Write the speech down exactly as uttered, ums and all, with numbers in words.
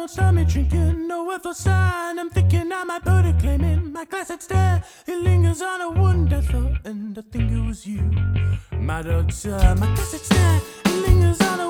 saw me drinking, no earthly sign. I'm thinking I might put a claim in my glass and stare. It lingers on a one death floor, and I think it was you. My daughter, my glass and stare. It lingers on a